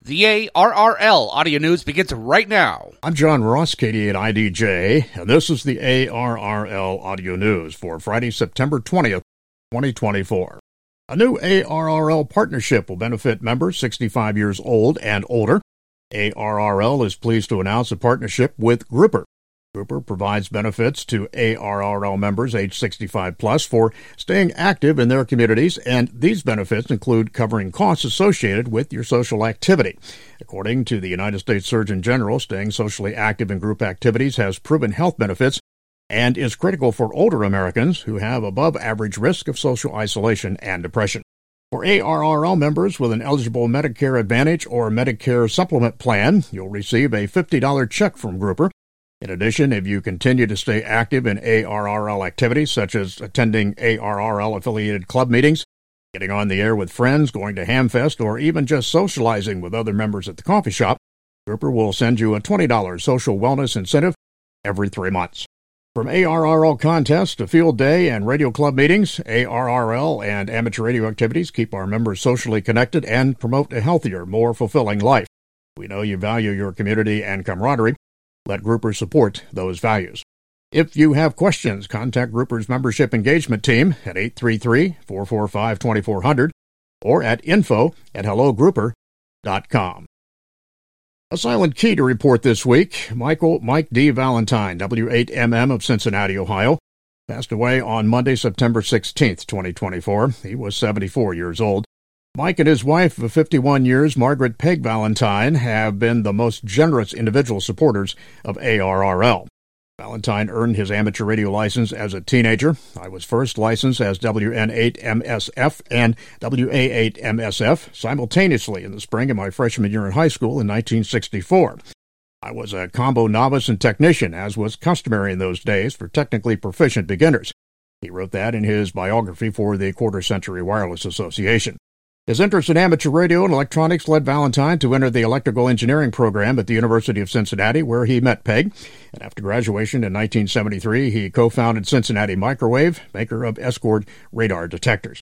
The ARRL Audio News begins right now. I'm John Ross, KD at IDJ, and this is the ARRL Audio News for Friday, September 20th, 2024. A new ARRL partnership will benefit members 65 years old and older. ARRL is pleased to announce a partnership with Grouper. Grouper provides benefits to ARRL members age 65 plus for staying active in their communities, and these benefits include covering costs associated with your social activity. According to the United States Surgeon General, staying socially active in group activities has proven health benefits and is critical for older Americans who have above-average risk of social isolation and depression. For ARRL members with an eligible Medicare Advantage or Medicare Supplement plan, you'll receive a $50 check from Grouper. In addition, if you continue to stay active in ARRL activities, such as attending ARRL-affiliated club meetings, getting on the air with friends, going to Hamfest, or even just socializing with other members at the coffee shop, Grouper will send you a $20 social wellness incentive every 3 months. From ARRL contests to field day and radio club meetings, ARRL and amateur radio activities keep our members socially connected and promote a healthier, more fulfilling life. We know you value your community and camaraderie. Let Grouper support those values. If you have questions, contact Grouper's membership engagement team at 833-445-2400 or at info@hellogrouper.com. A silent key to report this week. Mike D. Valentine, W8MM of Cincinnati, Ohio, passed away on Monday, September 16th, 2024. He was 74 years old. Mike and his wife of 51 years, Margaret Peg Valentine, have been the most generous individual supporters of ARRL. Valentine earned his amateur radio license as a teenager. I was first licensed as WN8MSF and WA8MSF simultaneously in the spring of my freshman year in high school in 1964. I was a combo novice and technician, as was customary in those days for technically proficient beginners. He wrote that in his biography for the Quarter Century Wireless Association. His interest in amateur radio and electronics led Valentine to enter the electrical engineering program at the University of Cincinnati, where he met Peg. And after graduation in 1973, he co-founded Cincinnati Microwave, maker of Escort radar detectors.